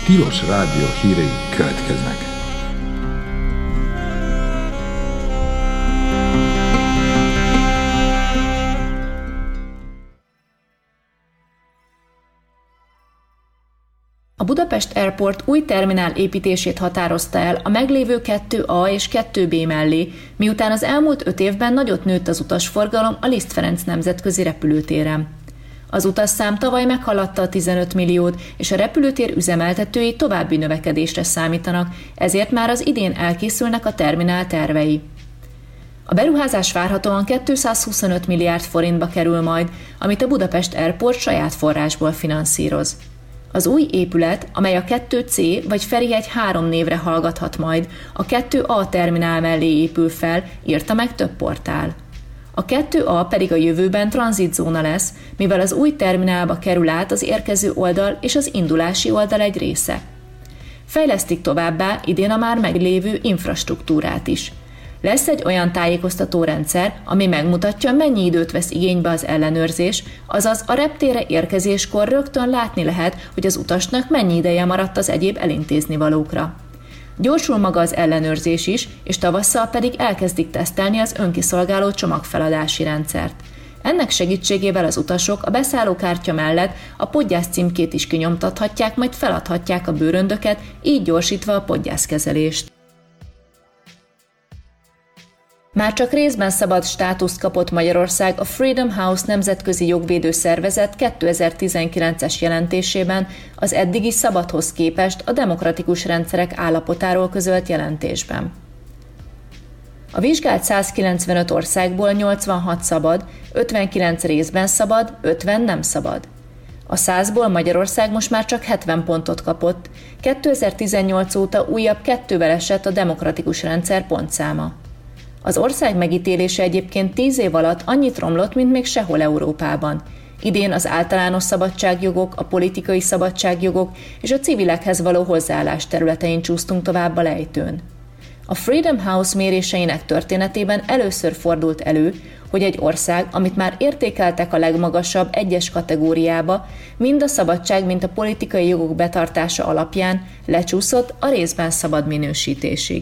Tilos Rádió hírei következnek. A Budapest Airport új terminál építését határozta el a meglévő 2A és 2B mellé, miután az elmúlt 5 évben nagyot nőtt az utasforgalom a Liszt Ferenc nemzetközi repülőtéren. Az utasszám tavaly meghaladta a 15 milliót, és a repülőtér üzemeltetői további növekedésre számítanak, ezért már az idén elkészülnek a terminál tervei. A beruházás várhatóan 225 milliárd forintba kerül majd, amit a Budapest Airport saját forrásból finanszíroz. Az új épület, amely a 2C vagy Ferihegy 3 névre hallgathat majd, a 2A terminál mellé épül fel, írta meg több portál. A 2A pedig a jövőben tranzitzóna lesz, mivel az új terminálba kerül át az érkező oldal és az indulási oldal egy része. Fejlesztik továbbá idén a már meglévő infrastruktúrát is. Lesz egy olyan tájékoztatórendszer, ami megmutatja, mennyi időt vesz igénybe az ellenőrzés, azaz a reptérre érkezéskor rögtön látni lehet, hogy az utasnak mennyi ideje maradt az egyéb elintéznivalókra. Gyorsul maga az ellenőrzés is, és tavasszal pedig elkezdik tesztelni az önkiszolgáló csomagfeladási rendszert. Ennek segítségével az utasok a beszállókártya mellett a podgyász címkét is kinyomtathatják, majd feladhatják a bőröndöket, így gyorsítva a podgyászkezelést. Már csak részben szabad státuszt kapott Magyarország a Freedom House nemzetközi jogvédő szervezet 2019-es jelentésében az eddigi szabadhoz képest a demokratikus rendszerek állapotáról közölt jelentésben. A vizsgált 195 országból 86 szabad, 59 részben szabad, 50 nem szabad. A 100-ból Magyarország most már csak 70 pontot kapott, 2018 óta újabb 2-vel esett a demokratikus rendszer pontszáma. Az ország megítélése egyébként 10 év alatt annyit romlott, mint még sehol Európában. Idén az általános szabadságjogok, a politikai szabadságjogok és a civilekhez való hozzáállás területein csúsztunk tovább a lejtőn. A Freedom House méréseinek történetében először fordult elő, hogy egy ország, amit már értékeltek a legmagasabb 1-es kategóriába, mind a szabadság, mind a politikai jogok betartása alapján lecsúszott a részben szabad minősítésig.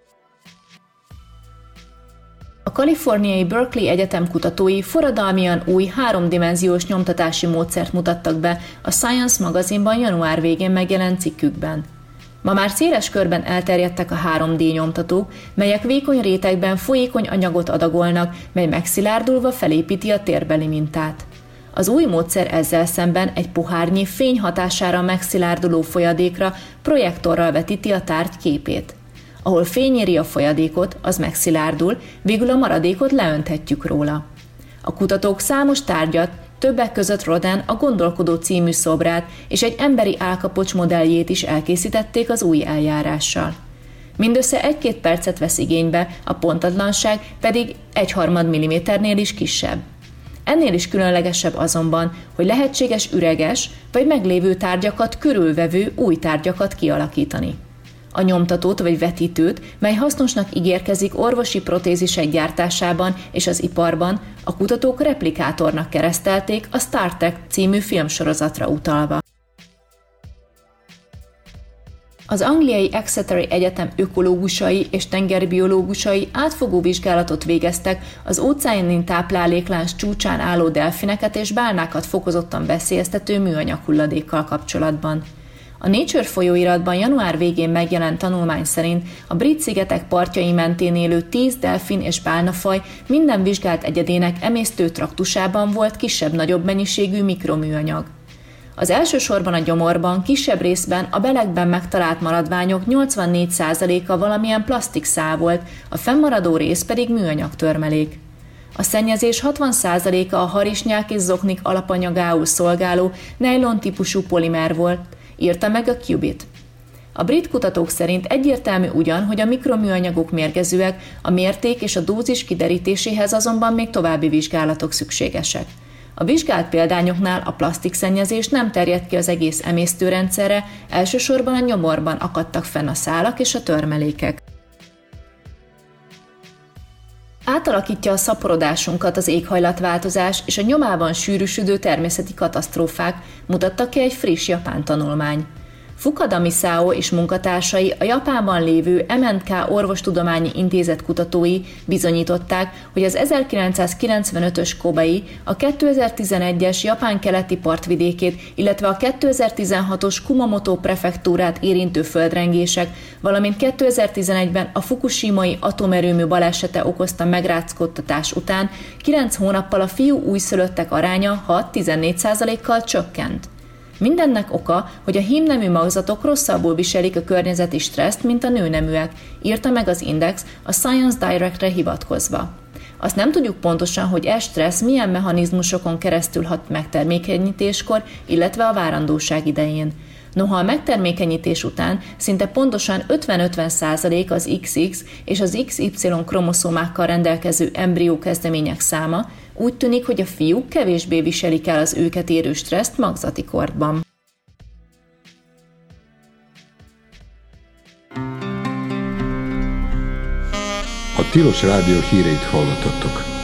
A kaliforniai Berkeley Egyetem kutatói forradalmian új 3-dimenziós nyomtatási módszert mutattak be a Science magazinban január végén megjelent cikkükben. Ma már széles körben elterjedtek a 3D nyomtatók, melyek vékony rétegben folyékony anyagot adagolnak, mely megszilárdulva felépíti a térbeli mintát. Az új módszer ezzel szemben egy pohárnyi fény hatására megszilárduló folyadékra projektorral vetíti a tárgy képét. Ahol fény éri a folyadékot, az megszilárdul, végül a maradékot leönthetjük róla. A kutatók számos tárgyat, többek között Rodin a Gondolkodó című szobrát és egy emberi állkapocs modelljét is elkészítették az új eljárással. Mindössze 1-2 percet vesz igénybe, a pontatlanság pedig 1/3 milliméternél is kisebb. Ennél is különlegesebb azonban, hogy lehetséges üreges vagy meglévő tárgyakat körülvevő új tárgyakat kialakítani. A nyomtatót vagy vetítőt, mely hasznosnak ígérkezik orvosi protézisek gyártásában és az iparban, a kutatók replikátornak keresztelték a Star Trek című filmsorozatra utalva. Az angliai Exeteri Egyetem ökológusai és tengerbiológusai átfogó vizsgálatot végeztek az óceáni tápláléklánc csúcsán álló delfineket és bálnákat fokozottan veszélyeztető műanyag hulladékkal kapcsolatban. A Nature folyóiratban január végén megjelent tanulmány szerint a Brit-szigetek partjai mentén élő 10 delfin és bálnafaj minden vizsgált egyedének emésztő traktusában volt kisebb-nagyobb mennyiségű mikroműanyag. Az elsősorban a gyomorban, kisebb részben a belegben megtalált maradványok 84%-a valamilyen plastikszál volt, a fennmaradó rész pedig műanyag törmelék. A szennyezés 60%-a a harisnyák és zoknik alapanyagául szolgáló nylon típusú polimer volt, írta meg a Qubit. A brit kutatók szerint egyértelmű ugyan, hogy a mikroműanyagok mérgezőek, a mérték és a dózis kiderítéséhez azonban még további vizsgálatok szükségesek. A vizsgált példányoknál a plastikszennyezés nem terjedt ki az egész emésztőrendszerre, elsősorban a nyomorban akadtak fenn a szálak és a törmelékek. Átalakítja a szaporodásunkat az éghajlatváltozás és a nyomában sűrűsödő természeti katasztrófák, mutatta ki egy friss japán tanulmány. Fukada Misao és munkatársai, a Japánban lévő MNK Orvostudományi Intézet kutatói bizonyították, hogy az 1995-ös Kobei, a 2011-es Japán keleti partvidékét, illetve a 2016-os Kumamoto prefektúrát érintő földrengések, valamint 2011-ben a fukushimai atomerőmű balesete okozta megrázkódtatás után 9 hónappal a fiú újszülöttek aránya 6-14%-kal csökkent. Mindennek oka, hogy a hímnemű magzatok rosszabbul viselik a környezeti stresszt, mint a nőneműek, írta meg az Index a Science Direct-re hivatkozva. Azt nem tudjuk pontosan, hogy e stressz milyen mechanizmusokon keresztül hat megtermékenyítéskor, illetve a várandóság idején. Noha a megtermékenyítés után szinte pontosan 50-50% az XX és az XY kromoszómákkal rendelkező embriókezdemények száma, úgy tűnik, hogy a fiúk kevésbé viselik el az őket érő stresszt magzati korban. A Tilos Rádió híreit hallottattok.